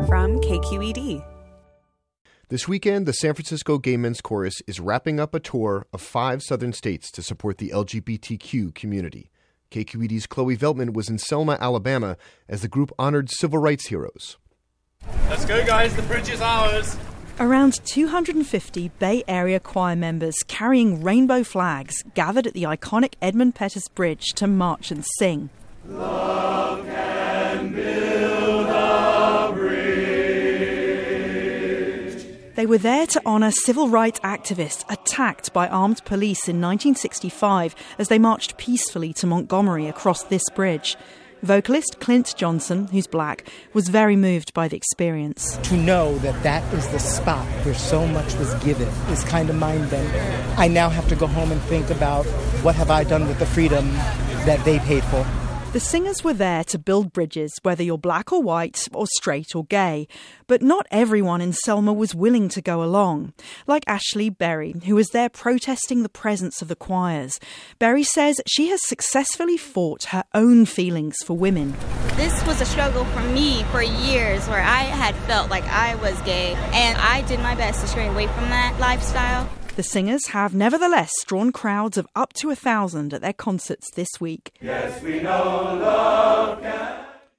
from KQED. This weekend, the San Francisco Gay Men's Chorus is wrapping up a tour of 5 southern states to support the LGBTQ community. KQED's Chloe Veltman was in Selma, Alabama, as the group honored civil rights heroes. Let's go, guys. The bridge is ours. Around 250 Bay Area choir members carrying rainbow flags gathered at the iconic Edmund Pettus Bridge to march and sing. Love can build a bridge. They were there to honour civil rights activists attacked by armed police in 1965 as they marched peacefully to Montgomery across this bridge. Vocalist Clint Johnson, who's black, was very moved by the experience. To know that that is the spot where so much was given is kind of mind-bending. I now have to go home and think about what have I done with the freedom that they paid for. The singers were there to build bridges, whether you're black or white, or straight or gay. But not everyone in Selma was willing to go along. Like Ashley Berry, who was there protesting the presence of the choirs. Berry says she has successfully fought her own feelings for women. This was a struggle for me for years where I had felt like I was gay, and I did my best to stray away from that lifestyle. The singers have nevertheless drawn crowds of up to 1,000 at their concerts this week. Yes, we know love can.